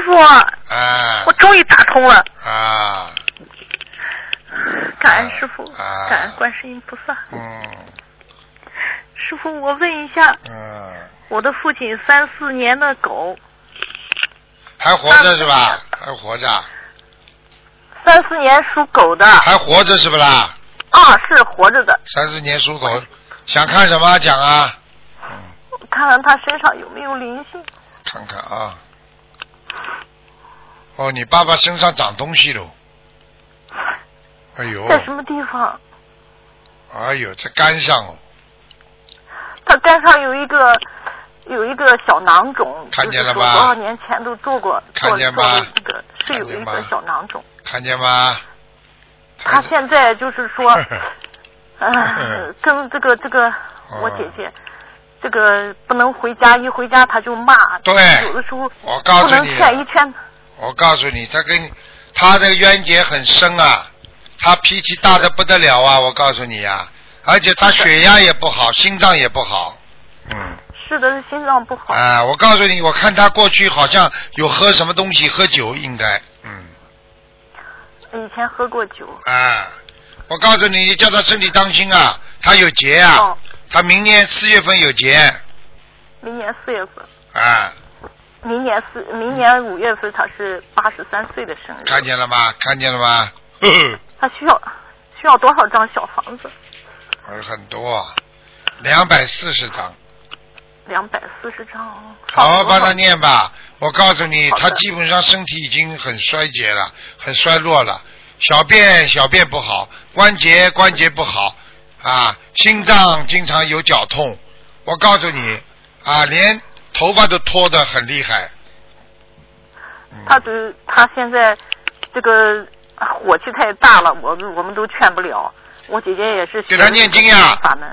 傅，我终于打通了。感恩师傅，感恩观世音菩萨。师傅，我问一下，我的父亲34年的狗， 还活着是吧？还活着。 34年属狗的。 还活着是不啦？ 是活着的。 34年属狗，想看什么讲啊？ 看看他身上有没有灵性。 看看啊。你爸爸身上长东西了。哎呦。 在什么地方？ 哎呦，在肝上哦。 他肝上有一个小囊肿， 看见了吗？ 就是说多少年前都做过， 看见吗？ 是有一个小囊肿。 看见吗？ 他现在就是说，跟这个我姐姐，这个不能回家，一回家他就骂。 对。 有的时候我告诉你， 不能劝一劝。 我告诉你，他的冤结很深啊，他脾气大的不得了啊！我告诉你呀，而且他血压也不好，心脏也不好。 是的，心脏不好。 我告诉你，我看他过去好像有喝什么东西，喝酒应该。 以前喝过酒。 我告诉你，叫他身体当心啊，他有劫啊，他明年4月份有劫。 明年4月份。明年5月份他是83岁的生日。 看见了吗？看见了吗？ 他需要多少张小房子？ 很多，240张。 240张。 好好帮他念吧。我告诉你，他基本上身体已经很衰竭了，很衰弱了，小便不好，关节不好心脏经常有绞痛。我告诉你连头发都脱得很厉害。 他现在这个火气太大了，我们都劝不了。我姐姐也是给他念经呀， 法门。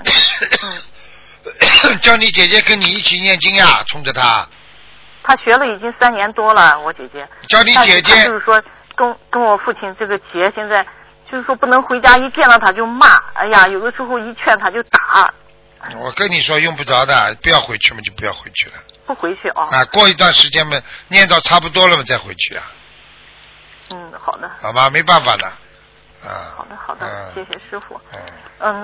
叫你姐姐跟你一起念经呀，冲着他。 他学了已经3年多了，我姐姐。 叫你姐姐。 就是说跟我父亲这个结，现在就是说不能回家，一见到他就骂，哎呀，有的时候一劝他就打。 我跟你说用不着的，不要回去嘛，就不要回去了。 不回去过一段时间嘛，念到差不多了嘛，再回去啊。 好的。 好吧，没办法的。 好的，谢谢师傅。